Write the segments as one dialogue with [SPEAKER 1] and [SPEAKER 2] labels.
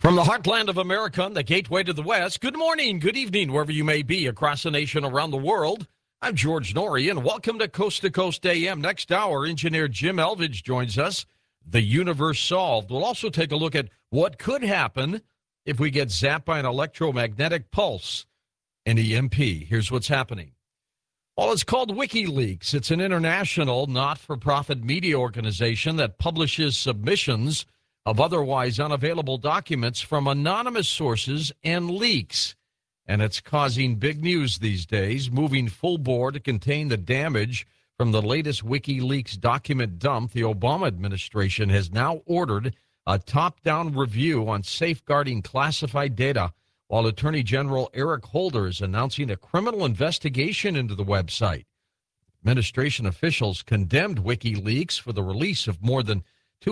[SPEAKER 1] From the heartland of America and the gateway to the West, good morning, good evening, wherever you may be across the nation, around the world. I'm George Noory, and welcome to Coast AM. Next hour, engineer Jim Elvidge joins us. The Universe Solved. We'll also take a look at what could happen if we get zapped by an electromagnetic pulse, an EMP. Here's what's happening. Well, it's called WikiLeaks. It's an international, not-for-profit media organization that publishes submissions of otherwise unavailable documents from anonymous sources and leaks. And it's causing big news these days, moving full bore to contain the damage from the latest WikiLeaks document dump. The Obama administration has now ordered a top-down review on safeguarding classified data, while Attorney General Eric Holder is announcing a criminal investigation into the website. Administration officials condemned WikiLeaks for the release of more than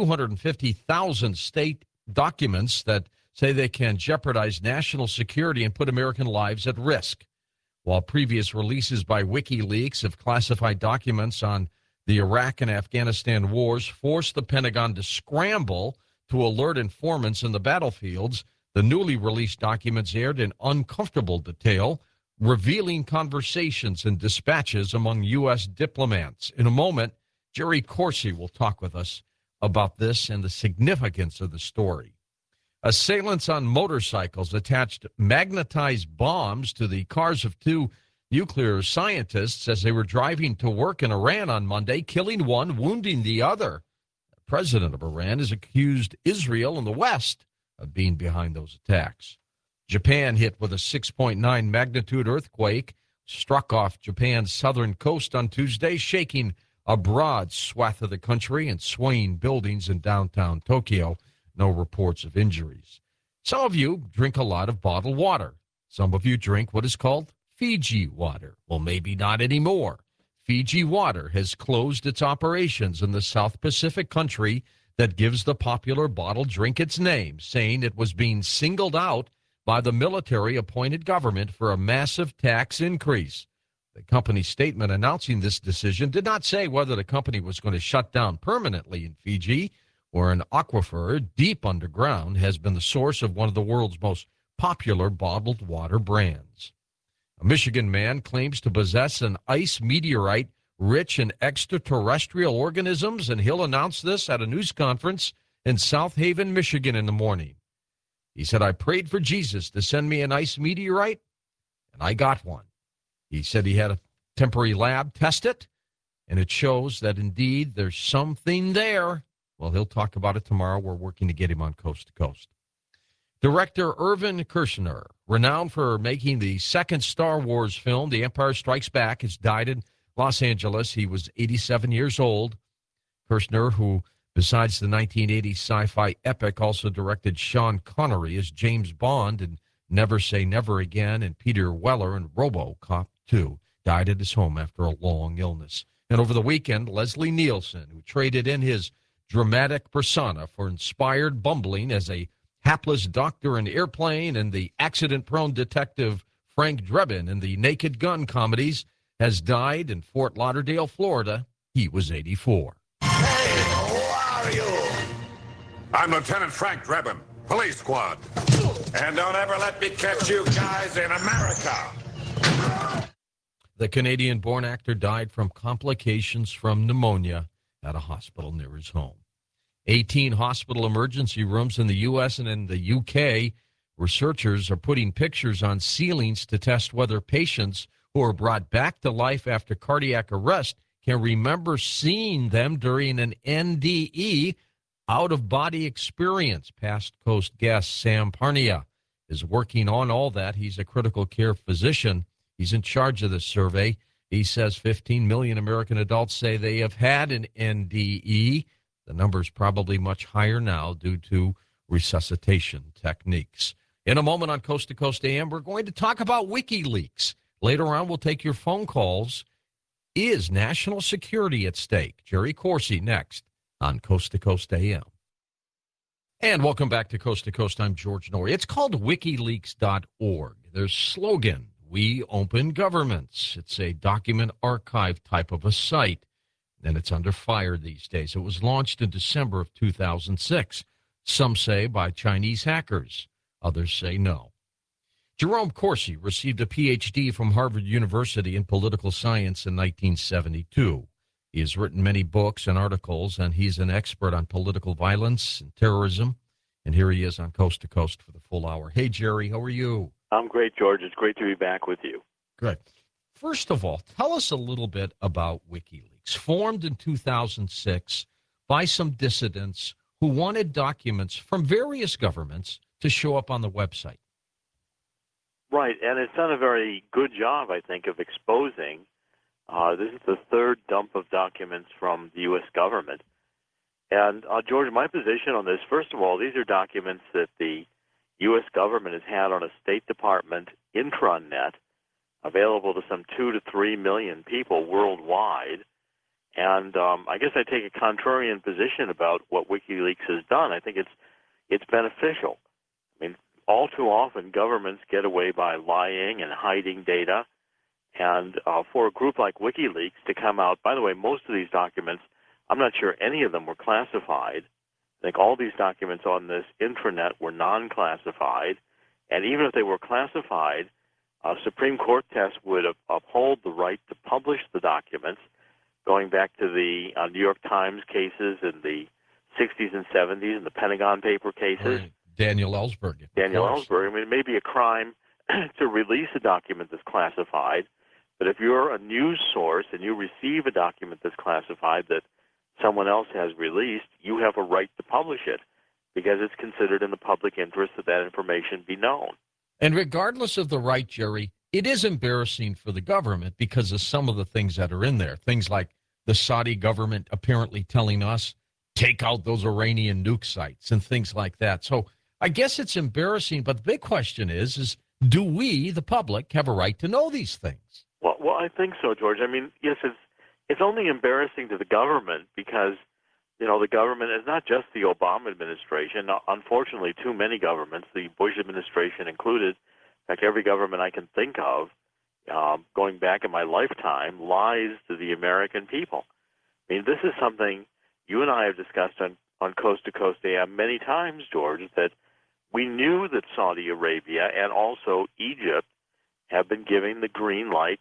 [SPEAKER 1] 250,000 state documents that say they can jeopardize national security and put American lives at risk. While previous releases by WikiLeaks of classified documents on the Iraq and Afghanistan wars forced the Pentagon to scramble to alert informants in the battlefields, the newly released documents aired in uncomfortable detail, revealing conversations and dispatches among U.S. diplomats. In a moment, Jerry Corsi will talk with us about this and the significance of the story. Assailants on motorcycles attached magnetized bombs to the cars of two nuclear scientists as they were driving to work in Iran on Monday, killing one, wounding the other. The president of Iran has accused Israel and the West of being behind those attacks. Japan hit with a 6.9 magnitude earthquake, struck off Japan's southern coast on Tuesday, shaking a broad swath of the country and swaying buildings in downtown Tokyo. No reports of injuries. Some of you drink a lot of bottled water. Some of you drink what is called Fiji water. Well, maybe not anymore. Fiji Water has closed its operations in the South Pacific country that gives the popular bottled drink its name, saying it was being singled out by the military-appointed government for a massive tax increase. The company's statement announcing this decision did not say whether the company was going to shut down permanently in Fiji, where an aquifer deep underground has been the source of one of the world's most popular bottled water brands. A Michigan man claims to possess an ice meteorite rich in extraterrestrial organisms, and he'll announce this at a news conference in South Haven, Michigan in the morning. He said, "I prayed for Jesus to send me an ice meteorite, and I got one." He said he had a temporary lab test it, and it shows that indeed there's something there. Well, he'll talk about it tomorrow. We're working to get him on Coast to Coast. Director Irvin Kershner, renowned for making the second Star Wars film, The Empire Strikes Back, has died in Los Angeles. He was 87 years old. Kershner, who, besides the 1980 sci-fi epic, also directed Sean Connery as James Bond in Never Say Never Again and Peter Weller in RoboCop 2, died at his home after a long illness. And over the weekend, Leslie Nielsen, who traded in his dramatic persona for inspired bumbling as a hapless doctor in Airplane and the accident-prone detective Frank Drebin in the Naked Gun comedies, has died in Fort Lauderdale, Florida. He was 84.
[SPEAKER 2] Hey, who are you? I'm Lieutenant Frank Drebin, Police Squad. And don't ever let me catch you guys in America.
[SPEAKER 1] The Canadian-born actor died from complications from pneumonia at a hospital near his home. 18 hospital emergency rooms in the U.S. and in the U.K. Researchers are putting pictures on ceilings to test whether patients who are brought back to life after cardiac arrest can remember seeing them during an NDE, out-of-body experience. Past Coast guest Sam Parnia is working on all that. He's a critical care physician. He's in charge of this survey. He says 15 million American adults say they have had an NDE. The number's probably much higher now due to resuscitation techniques. In a moment on Coast to Coast AM, we're going to talk about WikiLeaks. Later on, we'll take your phone calls. Is national security at stake? Jerry Corsi next on Coast to Coast AM. And welcome back to Coast. I'm George Noory. It's called WikiLeaks.org. Their slogan, "We open governments." It's a document archive type of a site, and it's under fire these days. It was launched in December of 2006. Some say by Chinese hackers. Others say no. Jerome Corsi received a Ph.D. from Harvard University in political science in 1972. He has written many books and articles, and he's an expert on political violence and terrorism. And here he is on Coast to Coast for the full hour. Hey, Jerry, how are you?
[SPEAKER 3] I'm great, George. It's great to be back with you.
[SPEAKER 1] Good. First of all, tell us a little bit about WikiLeaks. Formed in 2006 by some dissidents who wanted documents from various governments to show up on the website.
[SPEAKER 3] Right, and it's done a very good job, I think, of exposing. This is the third dump of documents from the U.S. government. And, George, my position on this, first of all, these are documents that the U.S. government has had on a State Department intranet, available to some 2 to 3 million people worldwide. And I guess I take a contrarian position about what WikiLeaks has done. I think it's beneficial. I mean, all too often, governments get away by lying and hiding data. And for a group like WikiLeaks to come out, by the way, most of these documents, I'm not sure any of them were classified. I think all these documents on this intranet were non-classified. And even if they were classified, a Supreme Court test would uphold the right to publish the documents, going back to the New York Times cases in the 60s and 70s and the Pentagon paper cases.
[SPEAKER 1] Right. Daniel Ellsberg.
[SPEAKER 3] Daniel Ellsberg. I mean, it may be a crime to release a document that's classified, but if you're a news source and you receive a document that's classified that someone else has released, you have a right to publish it because it's considered in the public interest that that information be known.
[SPEAKER 1] And regardless of the right, Jerry, it is embarrassing for the government because of some of the things that are in there. Things like the Saudi government apparently telling us, take out those Iranian nuke sites and things like that. So I guess it's embarrassing, but the big question is do we, the public, have a right to know these things?
[SPEAKER 3] Well, I think so, George. I mean, yes, it's only embarrassing to the government because, you know, the government is not just the Obama administration. Unfortunately, too many governments, the Bush administration included, in fact, every government I can think of, going back in my lifetime, lies to the American people. I mean, this is something you and I have discussed on Coast to Coast AM many times, George, that we knew that Saudi Arabia and also Egypt have been giving the green light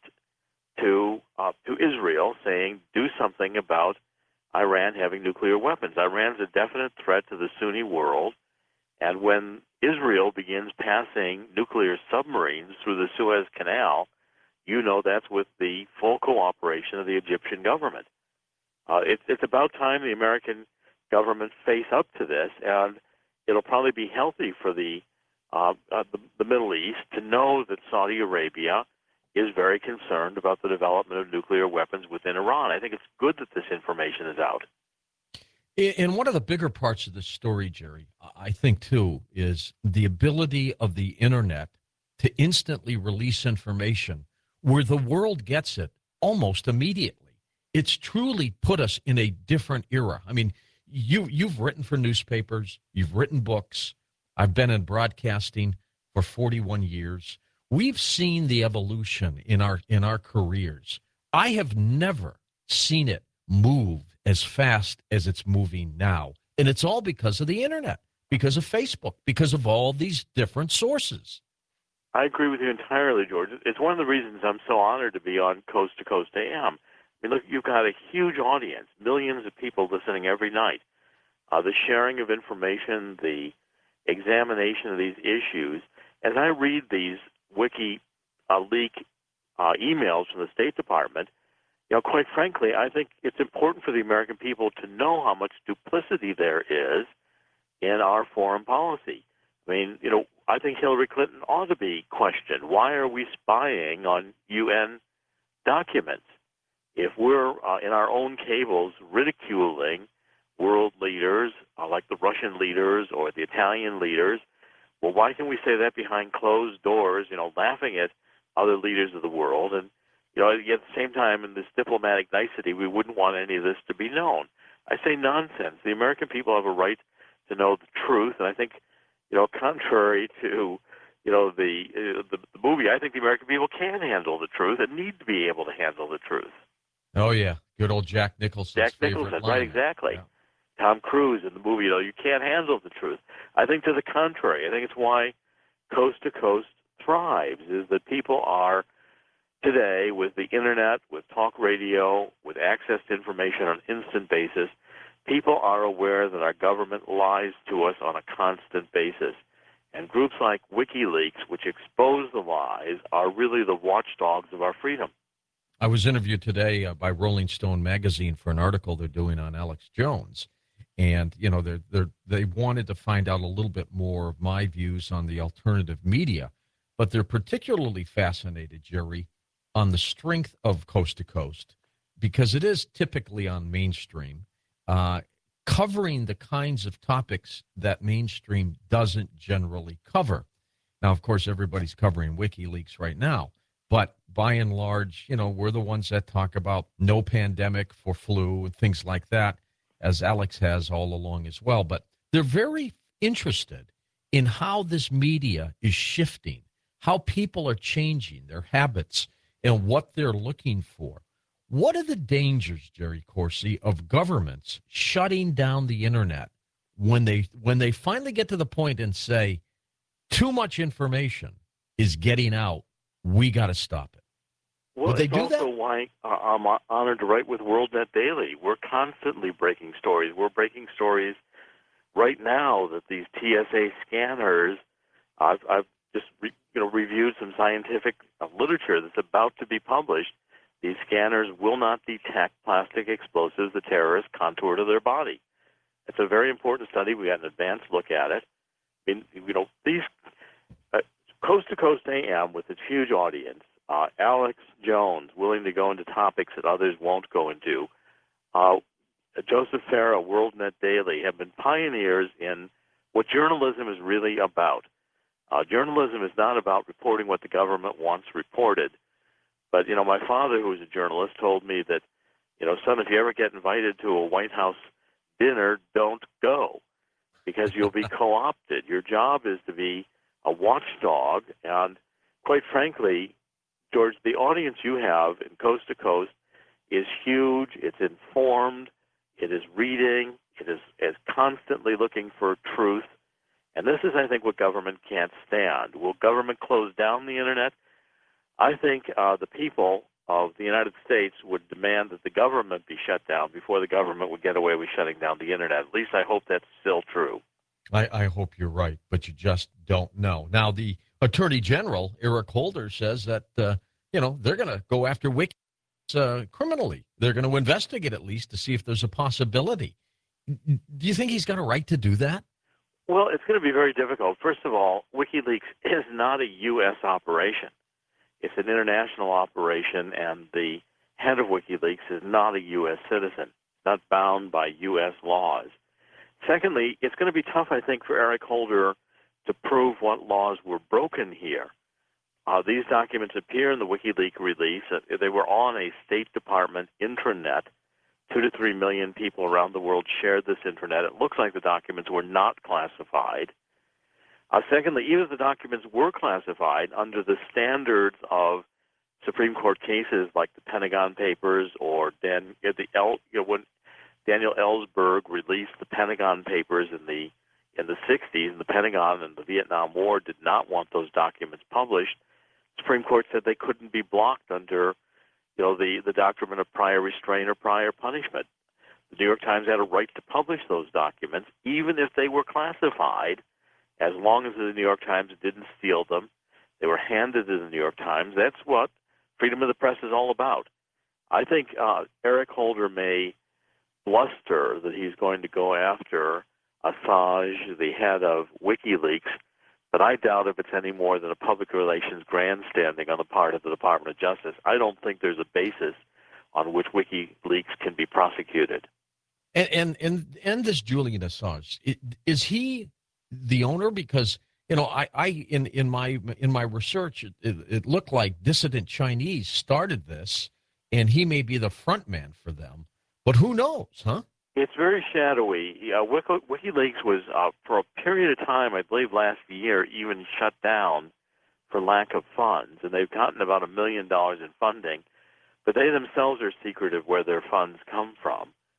[SPEAKER 3] to Israel, saying do something about Iran having nuclear weapons. Iran's a definite threat to the Sunni world, and when Israel begins passing nuclear submarines through the Suez Canal, you know that's with the full cooperation of the Egyptian government. It's about time the American government face up to this, and it'll probably be healthy for the Middle East to know that Saudi Arabia is very concerned about the development of nuclear weapons within Iran. I think it's good that this information is out.
[SPEAKER 1] And one of the bigger parts of the story, Jerry, I think, too, is the ability of the Internet to instantly release information where the world gets it almost immediately. It's truly put us in a different era. I mean, you've written for newspapers, you've written books. I've been in broadcasting for 41 years. We've seen the evolution in our careers. I have never seen it move as fast as it's moving now. And it's all because of the Internet, because of Facebook, because of all these different sources.
[SPEAKER 3] I agree with you entirely, George. It's one of the reasons I'm so honored to be on Coast to Coast AM. I mean, look, you've got a huge audience, millions of people listening every night. The sharing of information, the examination of these issues. As I read these WikiLeaks emails from the State Department, you know, quite frankly, I think it's important for the American people to know how much duplicity there is in our foreign policy. I mean, you know, I think Hillary Clinton ought to be questioned. Why are we spying on UN documents? If we're in our own cables ridiculing world leaders like the Russian leaders or the Italian leaders, well, why can we say that behind closed doors, you know, laughing at other leaders of the world? And, you know, at the same time, in this diplomatic nicety, we wouldn't want any of this to be known. I say nonsense. The American people have a right to know the truth, and I think, you know, contrary to, you know, the movie, I think the American people can handle the truth and need to be able to handle the truth.
[SPEAKER 1] Oh, yeah. Good old Jack Nicholson.
[SPEAKER 3] Jack Nicholson, right, exactly.
[SPEAKER 1] Yeah.
[SPEAKER 3] Tom Cruise in the movie, you can't handle the truth. I think to the contrary. I think it's why Coast to Coast thrives, is that people are today, with the internet, with talk radio, with access to information on an instant basis, people are aware that our government lies to us on a constant basis. And groups like WikiLeaks, which expose the lies, are really the watchdogs of our freedom.
[SPEAKER 1] I was interviewed today by Rolling Stone magazine for an article they're doing on Alex Jones. And, they wanted to find out a little bit more of my views on the alternative media. But they're particularly fascinated, Jerry, on the strength of Coast to Coast, because it is typically on mainstream, covering the kinds of topics that mainstream doesn't generally cover. Now, of course, everybody's covering WikiLeaks right now, but by and large, we're the ones that talk about no pandemic for flu and things like that, as Alex has all along as well. But they're very interested in how this media is shifting, how people are changing their habits and what they're looking for. What are the dangers, Jerry Corsi, of governments shutting down the internet when they finally get to the point and say, too much information is getting out, we got to stop it?
[SPEAKER 3] Well,
[SPEAKER 1] Would they
[SPEAKER 3] it's
[SPEAKER 1] do
[SPEAKER 3] also
[SPEAKER 1] that?
[SPEAKER 3] why I'm honored to write with WorldNet Daily. We're constantly breaking stories. We're breaking stories right now that these TSA scanners, I've just reviewed some scientific literature that's about to be published. These scanners will not detect plastic explosives the terrorists contour to their body. It's a very important study. We got an advanced look at it. These Coast to Coast AM with its huge audience, Alex Jones willing to go into topics that others won't go into, Joseph Farah, WorldNet Daily, have been pioneers in what journalism is really about. Journalism is not about reporting what the government wants reported. But, my father, who was a journalist, told me that, son, if you ever get invited to a White House dinner, don't go because you'll be co-opted. Your job is to be a watchdog. And quite frankly, George, the audience you have in Coast to Coast is huge. It's informed. It is reading. It is constantly looking for truth. And this is, I think, what government can't stand. Will government close down the internet? I think the people of the United States would demand that the government be shut down before the government would get away with shutting down the internet. At least I hope that's still true.
[SPEAKER 1] I hope you're right, but you just don't know. Now, the Attorney General, Eric Holder, says that, they're going to go after WikiLeaks criminally. They're going to investigate at least to see if there's a possibility. Do you think he's got a right to do that?
[SPEAKER 3] Well, it's going to be very difficult. First of all, WikiLeaks is not a U.S. operation. It's an international operation, and the head of WikiLeaks is not a U.S. citizen, not bound by U.S. laws. Secondly, it's going to be tough, I think, for Eric Holder to prove what laws were broken here. These documents appear in the WikiLeaks release. They were on a State Department intranet. 2 to 3 million people around the world shared this intranet. It looks like the documents were not classified. Secondly, even if the documents were classified under the standards of Supreme Court cases like the Pentagon Papers or when Daniel Ellsberg released the Pentagon Papers in the 60s, and the Pentagon and the Vietnam War did not want those documents published, the Supreme Court said they couldn't be blocked under the doctrine of prior restraint or prior punishment. The New York Times had a right to publish those documents, even if they were classified, as long as the New York Times didn't steal them. They were handed to the New York Times. That's what freedom of the press is all about. I think Eric Holder may bluster that he's going to go after Assange, the head of WikiLeaks, but I doubt if it's any more than a public relations grandstanding on the part of the Department of Justice. I don't think there's a basis on which WikiLeaks can be prosecuted.
[SPEAKER 1] And this Julian Assange, is he the owner? Because I in my research, it looked like dissident Chinese started this, and he may be the front man for them. But who knows, huh?
[SPEAKER 3] It's very shadowy. WikiLeaks was, for a period of time, I believe last year, even shut down for lack of funds. And they've gotten about $1 million in funding. But they themselves are secretive where their funds come from.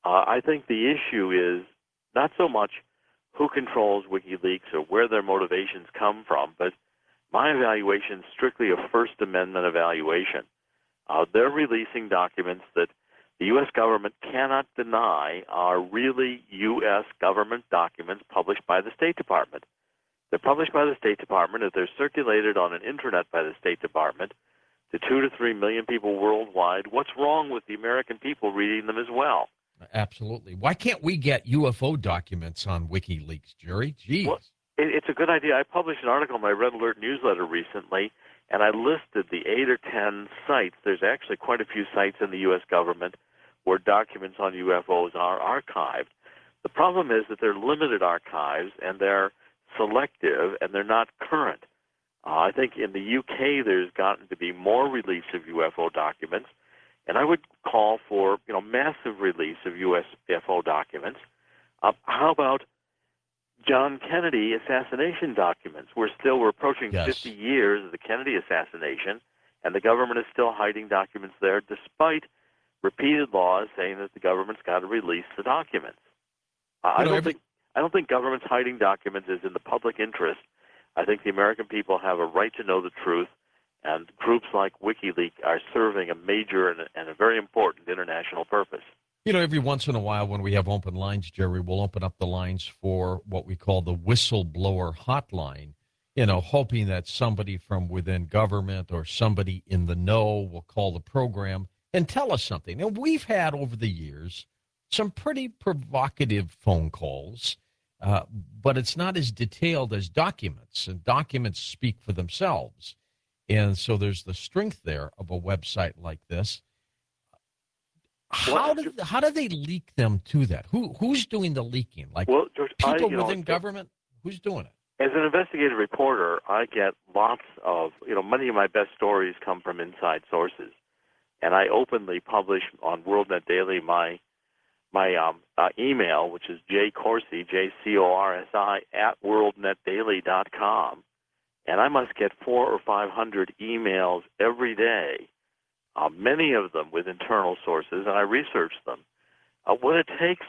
[SPEAKER 3] I think the issue is not so much who controls WikiLeaks or where their motivations come from, but my evaluation is strictly a First Amendment evaluation. They're releasing documents that the U.S. government cannot deny are really U.S. government documents published by the State Department. They're published by the State Department. If they're circulated on an internet by the State Department to 2 to 3 million people worldwide, what's wrong with the American people reading them as well?
[SPEAKER 1] Absolutely. Why can't we get UFO documents on WikiLeaks, Jerry? Jeez.
[SPEAKER 3] Well, it's a good idea. I published an article in my Red Alert newsletter recently, and I listed the 8 or 10 sites. There's actually quite a few sites in the U.S. government where documents on UFOs are archived. The problem is that they're limited archives, and they're selective, and they're not current. I think in the UK there's gotten to be more release of UFO documents, and I would call for massive release of UFO documents. How about John Kennedy assassination documents? We're approaching 50 years of the Kennedy assassination, and the government is still hiding documents there, despite repeated laws saying that the government's got to release the documents. I don't think government's hiding documents is in the public interest. I think the American people have a right to know the truth, and groups like WikiLeaks are serving a major and a very important international purpose.
[SPEAKER 1] Every once in a while when we have open lines, Jerry, we'll open up the lines for what we call the whistleblower hotline, hoping that somebody from within government or somebody in the know will call the program and tell us something. And we've had over the years some pretty provocative phone calls, but it's not as detailed as documents, and documents speak for themselves. And so there's the strength there of a website like this. How do they leak them to that? Who's doing the leaking?
[SPEAKER 3] George,
[SPEAKER 1] people within government? Who's doing it?
[SPEAKER 3] As an investigative reporter, I get lots of, many of my best stories come from inside sources. And I openly publish on WorldNet Daily my email, which is jcorsi, Jcorsi, @worldnetdaily.com. And I must get 400 or 500 emails every day, many of them with internal sources, and I research them. What it takes,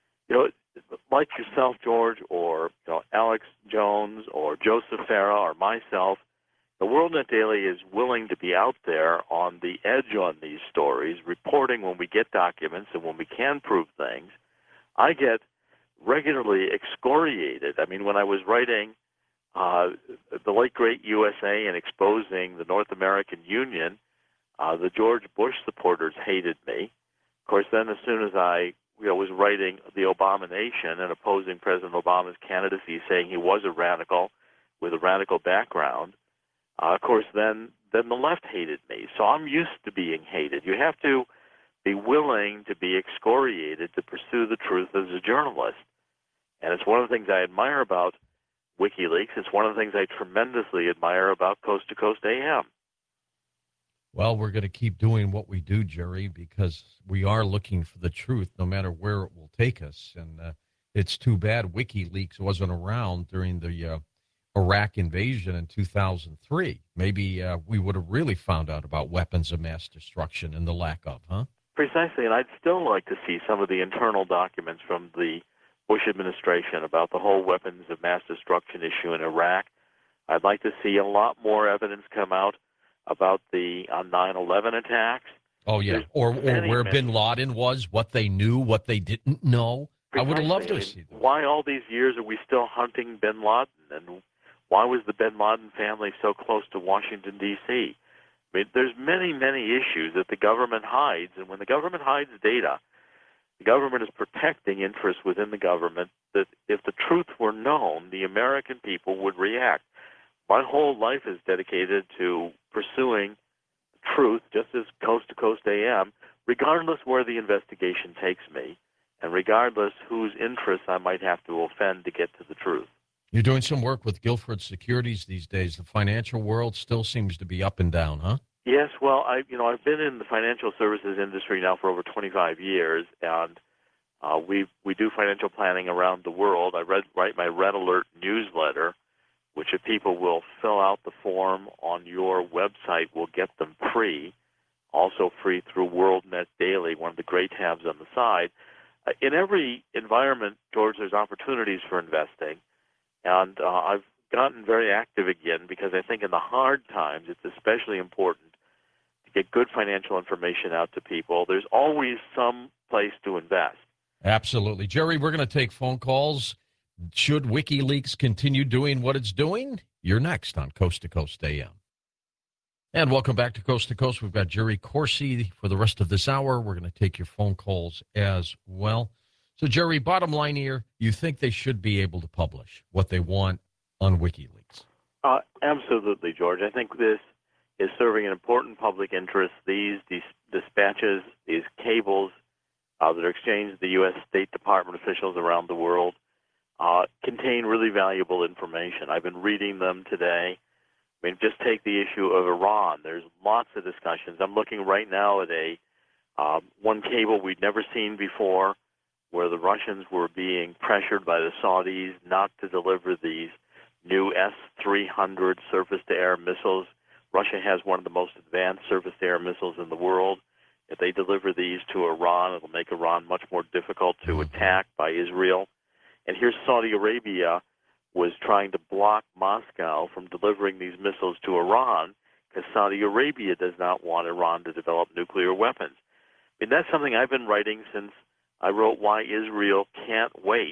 [SPEAKER 3] like yourself, George, or Alex Jones, or Joseph Farah, or myself, the WorldNet Daily is willing to be out there on the edge on these stories, reporting when we get documents and when we can prove things. I get regularly excoriated. I mean, when I was writing the late great USA and exposing the North American Union, the George Bush supporters hated me. Of course, then as soon as I was writing The Obamination and opposing President Obama's candidacy, saying he was a radical with a radical background, of course, then the left hated me. So I'm used to being hated. You have to be willing to be excoriated to pursue the truth as a journalist. And it's one of the things I admire about WikiLeaks. It's one of the things I tremendously admire about Coast to Coast AM.
[SPEAKER 1] Well, we're going to keep doing what we do, Jerry, because we are looking for the truth no matter where it will take us. And it's too bad WikiLeaks wasn't around during the Iraq invasion in 2003. Maybe we would have really found out about weapons of mass destruction and the lack of, huh?
[SPEAKER 3] Precisely, and I'd still like to see some of the internal documents from the Bush administration about the whole weapons of mass destruction issue in Iraq. I'd like to see a lot more evidence come out about the 9/11 attacks.
[SPEAKER 1] Oh, yeah, or where bin Laden was, what they knew, what they didn't know.
[SPEAKER 3] Precisely.
[SPEAKER 1] I would have loved to see that.
[SPEAKER 3] Why all these years are we still hunting bin Laden, and why was the bin Laden family so close to Washington, D.C.? I mean, there's many, many issues that the government hides, and when the government hides data, the government is protecting interests within the government that if the truth were known, the American people would react. My whole life is dedicated to pursuing truth, just as Coast to Coast AM, regardless where the investigation takes me, and regardless whose interests I might have to offend to get to the truth.
[SPEAKER 1] You're doing some work with Guilford Securities these days. The financial world still seems to be up and down, huh?
[SPEAKER 3] Yes, well, I've been in the financial services industry now for over 25 years, and we do financial planning around the world. I write my Red Alert newsletter, which if people will fill out the form on your website, will get them free, also free through WorldNet Daily, one of the great tabs on the side. In every environment, George, there's opportunities for investing. And I've gotten very active again because I think in the hard times, it's especially important to get good financial information out to people. There's always some place to invest.
[SPEAKER 1] Absolutely. Jerry, we're going to take phone calls. Should WikiLeaks continue doing what it's doing? You're next on Coast to Coast AM. And welcome back to Coast to Coast. We've got Jerry Corsi for the rest of this hour. We're going to take your phone calls as well. So, Jerry, bottom line here, you think they should be able to publish what they want on WikiLeaks?
[SPEAKER 3] Absolutely, George. I think this is serving an important public interest. These dispatches, these cables that are exchanged with the U.S. State Department officials around the world contain really valuable information. I've been reading them today. I mean, just take the issue of Iran. There's lots of discussions. I'm looking right now at one cable we'd never seen before, where the Russians were being pressured by the Saudis not to deliver these new S-300 surface-to-air missiles. Russia has one of the most advanced surface-to-air missiles in the world. If they deliver these to Iran, it'll make Iran much more difficult to attack by Israel. And here's Saudi Arabia was trying to block Moscow from delivering these missiles to Iran because Saudi Arabia does not want Iran to develop nuclear weapons. I mean, that's something I've been writing since I wrote Why Israel Can't Wait.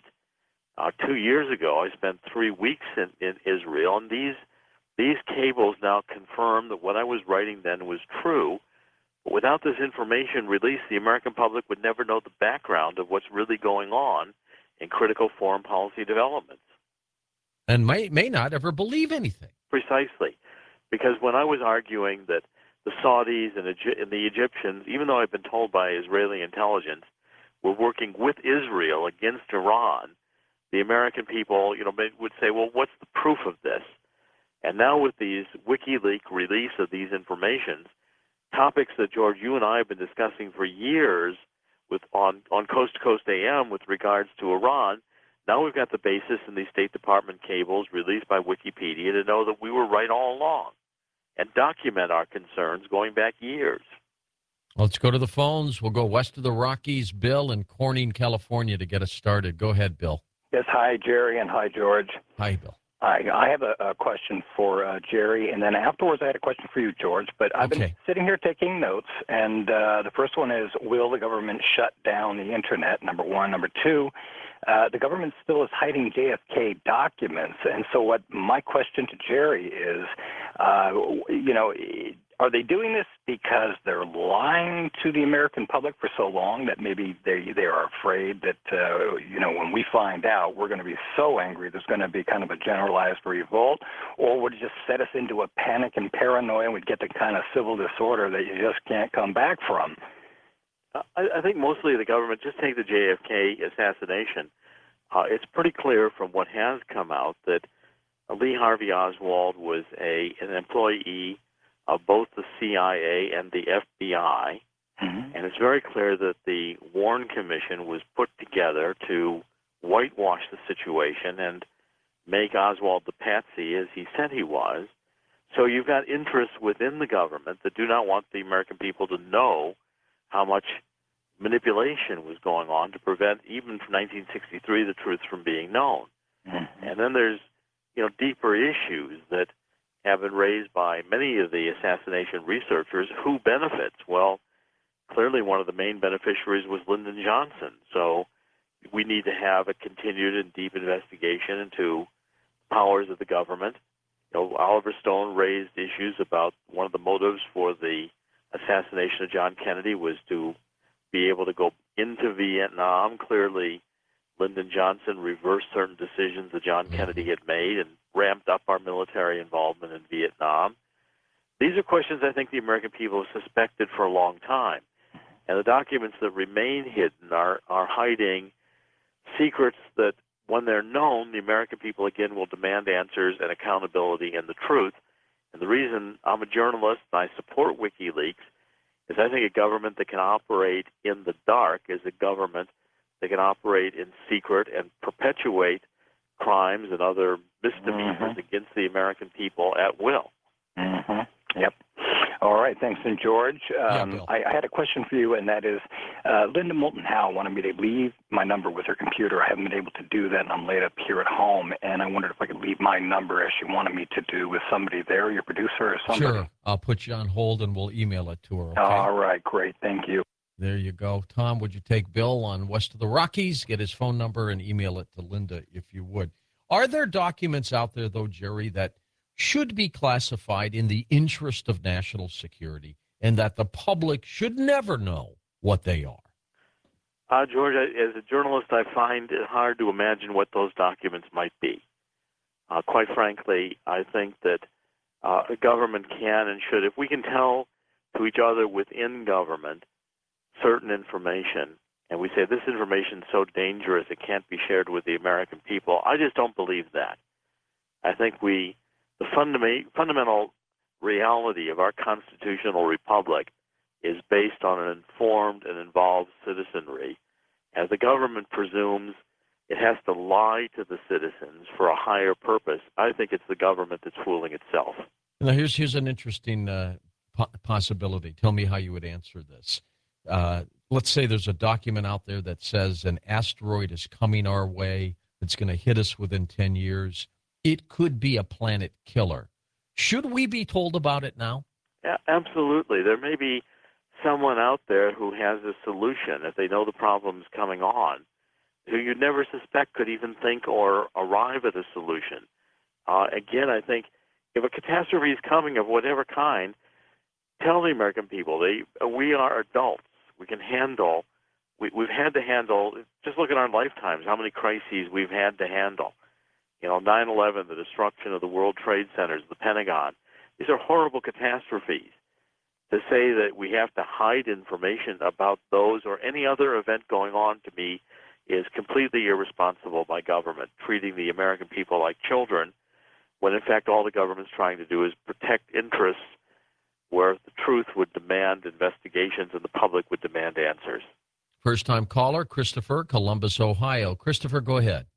[SPEAKER 3] 2 years ago, I spent 3 weeks in Israel, and these cables now confirm that what I was writing then was true. But without this information released, the American public would never know the background of what's really going on in critical foreign policy developments.
[SPEAKER 1] And may not ever believe anything.
[SPEAKER 3] Precisely. Because when I was arguing that the Saudis and the Egyptians, even though I've been told by Israeli intelligence, were working with Israel against Iran, the American people, would say, well, what's the proof of this? And now with these WikiLeaks release of these informations, topics that, George, you and I have been discussing for years on Coast to Coast AM with regards to Iran, now we've got the basis in these State Department cables released by Wikipedia to know that we were right all along and document our concerns going back years.
[SPEAKER 1] Let's go to the phones. We'll go west of the Rockies. Bill in Corning, California, to get us started. Go ahead, Bill.
[SPEAKER 4] Yes, hi, Jerry, and hi, George.
[SPEAKER 1] Hi, Bill.
[SPEAKER 4] I have a question for Jerry, and then afterwards I had a question for you, George. But I've been sitting here taking notes, and the first one is, will the government shut down the Internet, number one? Number two, the government still is hiding JFK documents. And so what my question to Jerry is, are they doing this because they're lying to the American public for so long that maybe they are afraid that, when we find out, we're going to be so angry there's going to be kind of a generalized revolt, or would it just set us into a panic and paranoia and we'd get the kind of civil disorder that you just can't come back from?
[SPEAKER 3] I think mostly the government, just take the JFK assassination. It's pretty clear from what has come out that Lee Harvey Oswald was an employee of both the CIA and the FBI, and it's very clear that the Warren Commission was put together to whitewash the situation and make Oswald the patsy as he said he was. So you've got interests within the government that do not want the American people to know how much manipulation was going on to prevent, even from 1963, the truth from being known. And then there's, deeper issues that have been raised by many of the assassination researchers. Who benefits? Well, clearly one of the main beneficiaries was Lyndon Johnson. So we need to have a continued and deep investigation into powers of the government. Oliver Stone raised issues about one of the motives for the assassination of John Kennedy was to be able to go into Vietnam. Clearly, Lyndon Johnson reversed certain decisions that John Kennedy had made and ramped up our military involvement in Vietnam. These are questions I think the American people have suspected for a long time. And the documents that remain hidden are hiding secrets that, when they're known, the American people, again, will demand answers and accountability and the truth. And the reason I'm a journalist and I support WikiLeaks is I think a government that can operate in the dark is a government that can operate in secret and perpetuate crimes and other misdemeanors against the American people at will.
[SPEAKER 4] Yep. All right. Thanks. And George,
[SPEAKER 1] Bill.
[SPEAKER 4] I had a question for you, and that is, Linda Moulton Howe wanted me to leave my number with her computer. I haven't been able to do that, and I'm laid up here at home, and I wondered if I could leave my number as she wanted me to do with somebody there, your producer or somebody.
[SPEAKER 1] Sure. I'll put you on hold, and we'll email it to her, okay?
[SPEAKER 4] All right, great. Thank you.
[SPEAKER 1] There you go. Tom, would you take Bill on west of the Rockies, get his phone number, and email it to Linda if you would. Are there documents out there, though, Jerry, that should be classified in the interest of national security and that the public should never know what they are?
[SPEAKER 3] George, as a journalist, I find it hard to imagine what those documents might be. Quite frankly, I think that the government can and should, if we can tell to each other within government certain information, and we say this information is so dangerous it can't be shared with the American people, I just don't believe that. I think the fundamental reality of our constitutional republic is based on an informed and involved citizenry. As the government presumes it has to lie to the citizens for a higher purpose, I think it's the government that's fooling itself.
[SPEAKER 1] Now, here's an interesting possibility. Tell me how you would answer this. Let's say there's a document out there that says an asteroid is coming our way. It's going to hit us within 10 years. It could be a planet killer. Should we be told about it now?
[SPEAKER 3] Yeah, absolutely. There may be someone out there who has a solution if they know the problem's coming on, who you'd never suspect could even think or arrive at a solution. Again, I think if a catastrophe is coming of whatever kind, tell the American people we are adults. We can handle. We've had to handle. Just look at our lifetimes. How many crises we've had to handle. 9/11, the destruction of the World Trade Centers, the Pentagon. These are horrible catastrophes. To say that we have to hide information about those or any other event going on, to me, is completely irresponsible by government, treating the American people like children, when in fact all the government's trying to do is protect interests where the truth would demand investigations and the public would demand answers.
[SPEAKER 1] First-time caller, Christopher, Columbus, Ohio. Christopher, go ahead.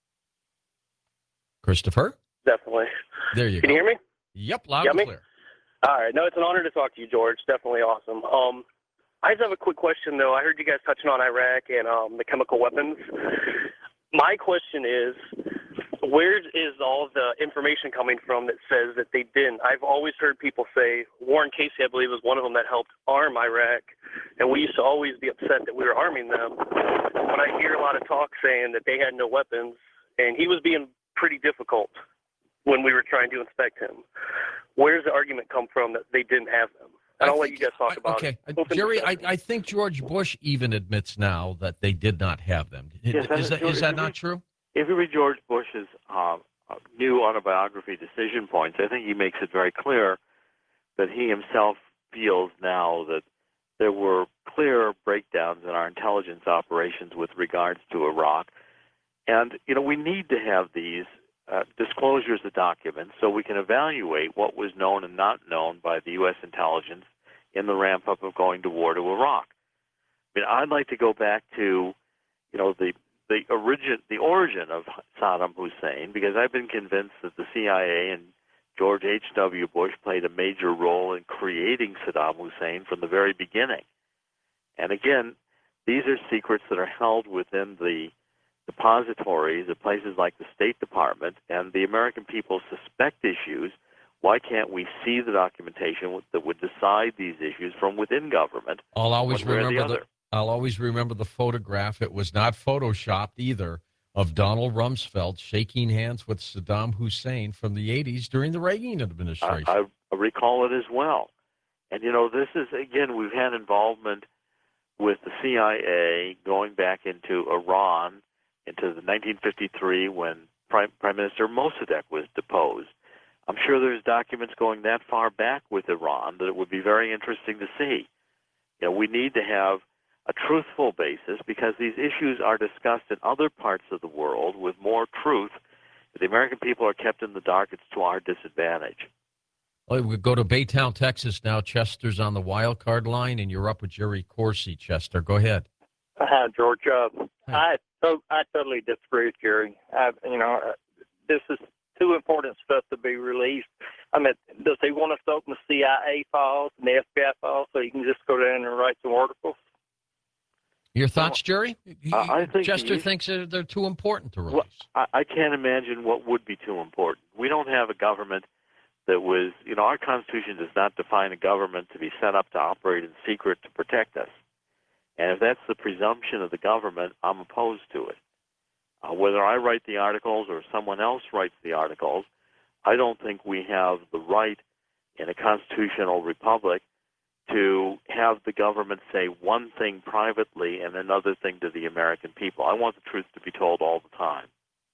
[SPEAKER 1] Christopher?
[SPEAKER 5] Definitely.
[SPEAKER 1] There you go.
[SPEAKER 5] Can you hear me?
[SPEAKER 1] Yep, loud and clear.
[SPEAKER 5] All right. No, it's an honor to talk to you, George. Definitely awesome. I just have a quick question, though. I heard you guys touching on Iraq and the chemical weapons. My question is, where is all the information coming from that says that they didn't? I've always heard people say, Warren Casey, I believe, was one of them that helped arm Iraq, and we used to always be upset that we were arming them. But I hear a lot of talk saying that they had no weapons, and he was being pretty difficult when we were trying to inspect him. Where's the argument come from that they didn't have them? And I'll let you guys talk about it.
[SPEAKER 1] Okay. Jerry, I think George Bush even admits now that they did not have them.
[SPEAKER 3] Yes,
[SPEAKER 1] is that not true?
[SPEAKER 3] If you read George Bush's new autobiography, Decision Points, I think he makes it very clear that he himself feels now that there were clear breakdowns in our intelligence operations with regards to Iraq. And, we need to have these disclosures of documents so we can evaluate what was known and not known by the U.S. intelligence in the ramp-up of going to war to Iraq. I mean, I'd like to go back to, the origin of Saddam Hussein, because I've been convinced that the CIA and George H.W. Bush played a major role in creating Saddam Hussein from the very beginning. And again, these are secrets that are held within the depositories of places like the State Department, and the American people suspect issues. Why can't we see the documentation that would decide these issues from within government?
[SPEAKER 1] I'll always remember the photograph. It was not photoshopped either, of Donald Rumsfeld shaking hands with Saddam Hussein from the 80s during the Reagan administration.
[SPEAKER 3] I recall it as well. And, this is, again, we've had involvement with the CIA going back into Iran, into the 1953 when Prime Minister Mossadegh was deposed. I'm sure there's documents going that far back with Iran that it would be very interesting to see. We need to have a truthful basis because these issues are discussed in other parts of the world with more truth. If the American people are kept in the dark, it's to our disadvantage.
[SPEAKER 1] Well, we go to Baytown, Texas now. Chester's on the wild card line, and you're up with Jerry Corsi. Chester, go ahead.
[SPEAKER 6] Hi, George. I totally disagree with Jerry. This is too important stuff to be released. I mean, does he want us to open the CIA files and the FBI files so you can just go down and write some articles?
[SPEAKER 1] Your thoughts, Jerry?
[SPEAKER 3] I think
[SPEAKER 1] Chester thinks they're too important to release.
[SPEAKER 3] Well, I can't imagine what would be too important. We don't have a government that was, our Constitution does not define a government to be set up to operate in secret to protect us. And if that's the presumption of the government, I'm opposed to it. Whether I write the articles or someone else writes the articles, I don't think we have the right in a constitutional republic to have the government say one thing privately and another thing to the American people. I want the truth to be told all the time.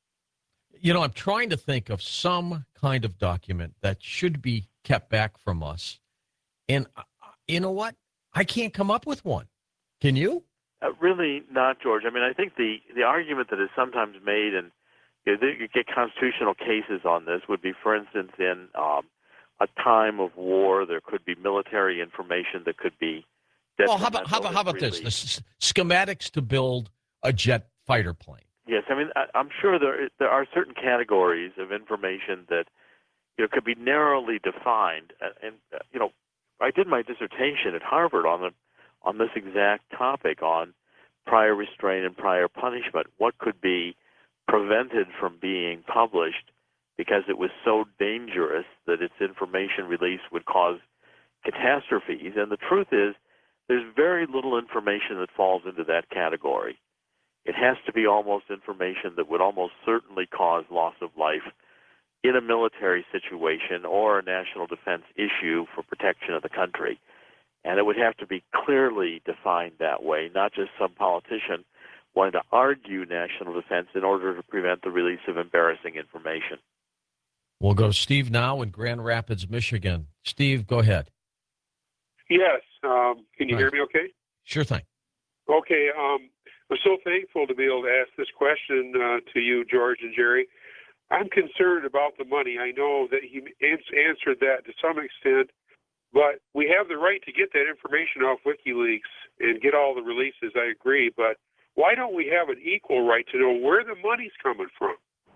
[SPEAKER 1] I'm trying to think of some kind of document that should be kept back from us. And you know what? I can't come up with one. Can you?
[SPEAKER 3] Really not, George. I mean, I think the argument that is sometimes made, and you get constitutional cases on this, would be, for instance, in a time of war, there could be military information that could be detrimental.
[SPEAKER 1] Well, how about this? The schematics to build a jet fighter plane.
[SPEAKER 3] Yes, I mean, I'm sure there are certain categories of information that could be narrowly defined. And I did my dissertation at Harvard on this exact topic, on prior restraint and prior punishment. What could be prevented from being published because it was so dangerous that its information release would cause catastrophes. And the truth is, there's very little information that falls into that category. It has to be almost information that would almost certainly cause loss of life in a military situation or a national defense issue for protection of the country. And it would have to be clearly defined that way, not just some politician wanting to argue national defense in order to prevent the release of embarrassing information.
[SPEAKER 1] We'll go to Steve now in Grand Rapids, Michigan. Steve, go ahead.
[SPEAKER 7] Yes. Can you hear me okay?
[SPEAKER 1] Sure thing.
[SPEAKER 7] Okay. I'm so thankful to be able to ask this question to you, George and Jerry. I'm concerned about the money. I know that he answered that to some extent, but we have the right to get that information off WikiLeaks and get all the releases. I agree, but why don't we have an equal right to know where the money's coming from?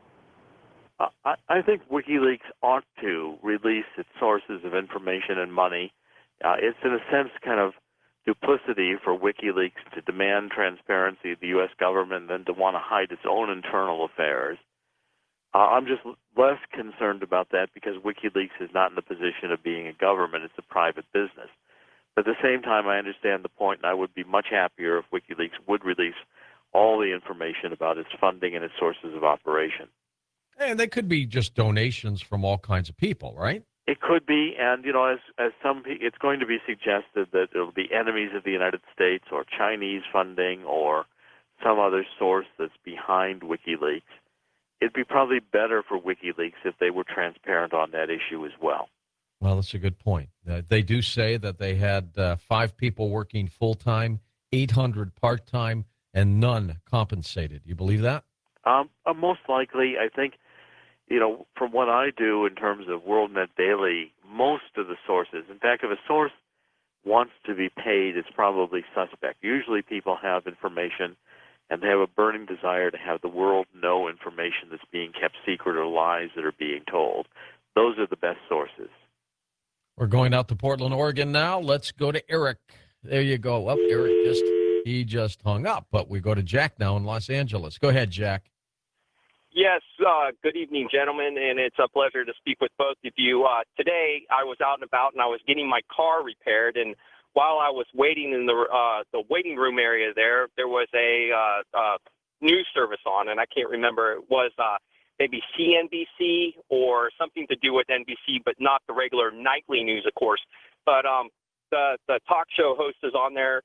[SPEAKER 3] I think WikiLeaks ought to release its sources of information and money. It's, in a sense, kind of duplicity for WikiLeaks to demand transparency of the U.S. government and then to want to hide its own internal affairs. I'm just less concerned about that because WikiLeaks is not in the position of being a government. It's a private business. But at the same time, I understand the point, and I would be much happier if WikiLeaks would release all the information about its funding and its sources of operation.
[SPEAKER 1] And they could be just donations from all kinds of people, right?
[SPEAKER 3] It could be, and as some, it's going to be suggested that it'll be enemies of the United States or Chinese funding or some other source that's behind WikiLeaks. It'd be probably better for WikiLeaks if they were transparent on that issue as well.
[SPEAKER 1] Well, that's a good point. They do say that they had 5 people working full-time, 800 part-time, and none compensated. You believe that?
[SPEAKER 3] Most likely. I think, from what I do in terms of WorldNet Daily, most of the sources, in fact, if a source wants to be paid, it's probably suspect. Usually people have information and they have a burning desire to have the world know information that's being kept secret or lies that are being told. Those are the best sources.
[SPEAKER 1] We're going out to Portland, Oregon now. Let's go to Eric. There you go. Well, Eric just hung up, but we go to Jack now in Los Angeles. Go ahead, Jack.
[SPEAKER 8] Yes, good evening, gentlemen, and it's a pleasure to speak with both of you. Today, I was out and about, and I was getting my car repaired, and while I was waiting in the waiting room area there was a news service on, and I can't remember. It was maybe CNBC or something to do with NBC, but not the regular nightly news, of course. But the talk show host is on there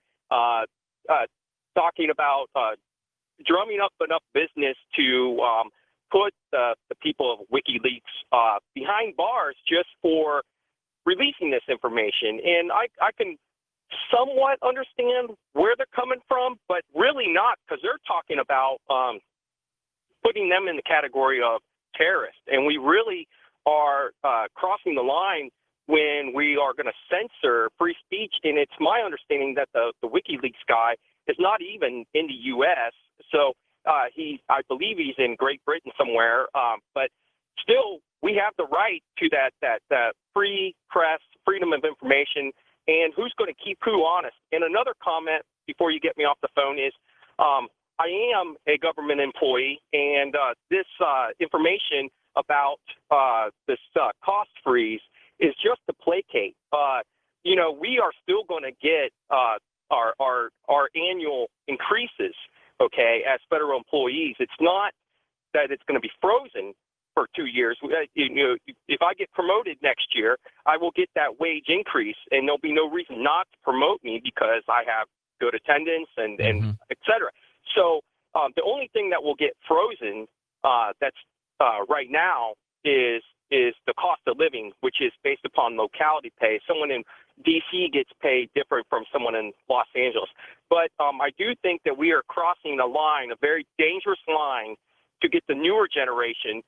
[SPEAKER 8] talking about drumming up enough business to put the people of WikiLeaks behind bars just for releasing this information. And I can somewhat understand where they're coming from, but really not, because they're talking about putting them in the category of terrorists. And we really are crossing the line when we are going to censor free speech. And it's my understanding that the WikiLeaks guy is not even in the U.S., so I believe he's in Great Britain somewhere. But still, we have the right to that free press, freedom of information, and who's going to keep who honest. And another comment before you get me off the phone is I am a government employee, and this information about this cost freeze is just to placate. We are still going to get our annual increases, okay, as federal employees. It's not that it's going to be frozen for 2 years. If I get promoted next year, I will get that wage increase, and there'll be no reason not to promote me because I have good attendance and et cetera. So the only thing that will get frozen that's right now is the cost of living, which is based upon locality pay. Someone in D.C. gets paid different from someone in Los Angeles. But I do think that we are crossing a line, a very dangerous line, to get the newer generation.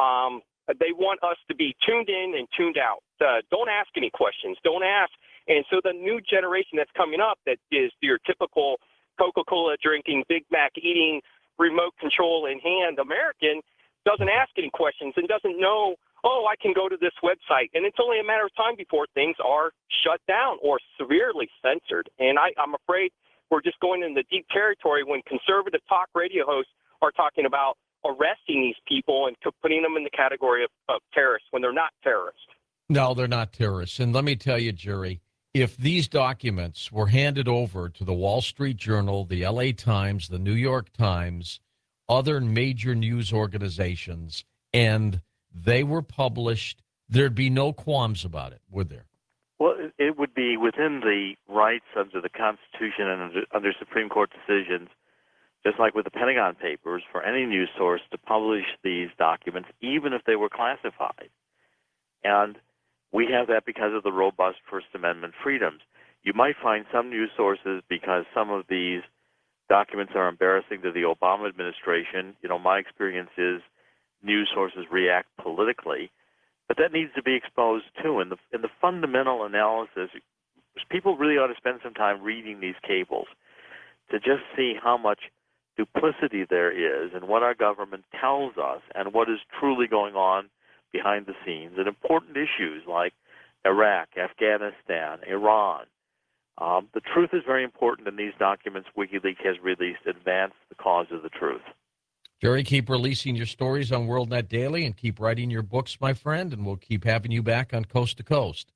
[SPEAKER 8] They want us to be tuned in and tuned out. Don't ask any questions. Don't ask. And so the new generation that's coming up that is your typical Coca-Cola drinking, Big Mac eating, remote control in hand American doesn't ask any questions and doesn't know, I can go to this website. And it's only a matter of time before things are shut down or severely censored. And I'm afraid we're just going into deep territory when conservative talk radio hosts are talking about arresting these people and putting them in the category of terrorists when they're not terrorists.
[SPEAKER 1] No, they're not terrorists. And let me tell you, Jerry, if these documents were handed over to the Wall Street Journal, the LA Times, the New York Times, other major news organizations, and they were published, there'd be no qualms about it, would there?
[SPEAKER 3] Well, it would be within the rights under the Constitution and under Supreme Court decisions, just like with the Pentagon Papers, for any news source to publish these documents, even if they were classified. And we have that because of the robust First Amendment freedoms. You might find some news sources, because some of these documents are embarrassing to the Obama administration. My experience is news sources react politically, but that needs to be exposed too. In the fundamental analysis, people really ought to spend some time reading these cables to just see how much duplicity there is in what our government tells us and what is truly going on behind the scenes, and important issues like Iraq, Afghanistan, Iran. The truth is very important, and these documents WikiLeaks has released advance the cause of the truth.
[SPEAKER 1] Jerry, keep releasing your stories on WorldNet Daily and keep writing your books, my friend, and we'll keep having you back on Coast to Coast.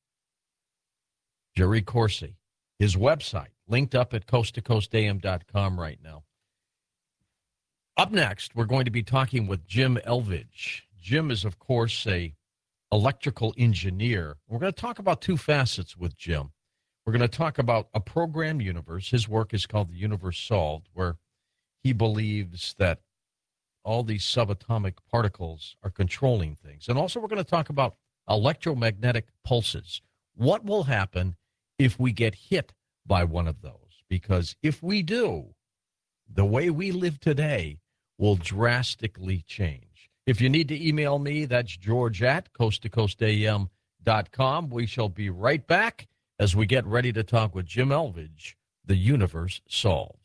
[SPEAKER 1] Jerry Corsi, his website, linked up at coasttocoastam.com right now. Up next, we're going to be talking with Jim Elvidge. Jim is, of course, a electrical engineer. We're going to talk about two facets with Jim. We're going to talk about a program universe. His work is called The Universe Solved, where he believes that all these subatomic particles are controlling things. And also we're going to talk about electromagnetic pulses. What will happen if we get hit by one of those? Because if we do, the way we live today will drastically change. If you need to email me, that's George at coasttocoastam.com. We shall be right back as we get ready to talk with Jim Elvidge, The Universe Solved.